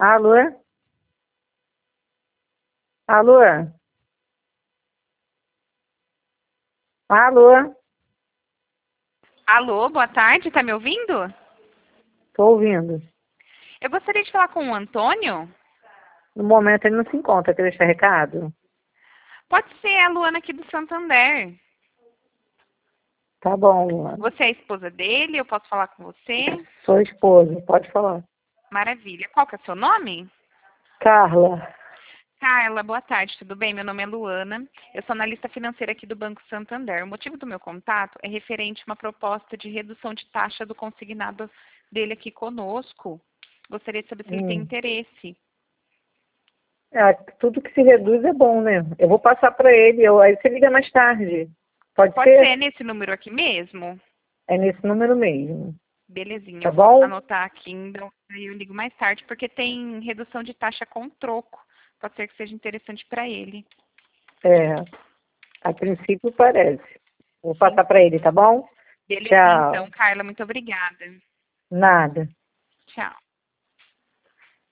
Alô? Alô? Alô? Alô, boa tarde, tá me ouvindo? Tô ouvindo. Eu gostaria de falar com o Antônio. No momento ele não se encontra. Quer deixar recado? Pode ser a Luana aqui do Santander. Tá bom, Luana. Você é a esposa dele, eu posso falar com você? Sou esposa, pode falar. Maravilha. Qual que é o seu nome? Carla. Carla, boa tarde, tudo bem? Meu nome é Luana, eu sou analista financeira aqui do Banco Santander. O motivo do meu contato é referente a uma proposta de redução de taxa do consignado dele aqui conosco. Gostaria de saber se ele tem Hum. interesse. Tudo que se reduz é bom, né? Eu vou passar para ele. Aí você liga mais tarde. Pode Pode ser? ser nesse número aqui mesmo? É nesse número mesmo. Belezinha, Tá eu vou bom? anotar aqui, então aí eu ligo mais tarde, porque tem redução de taxa com troco. Pode ser que seja interessante para ele. É. A princípio parece. Vou Sim, passar para ele, tá bom? belezinha, então, Tchau. Carla, muito obrigada. Nada. Tchau.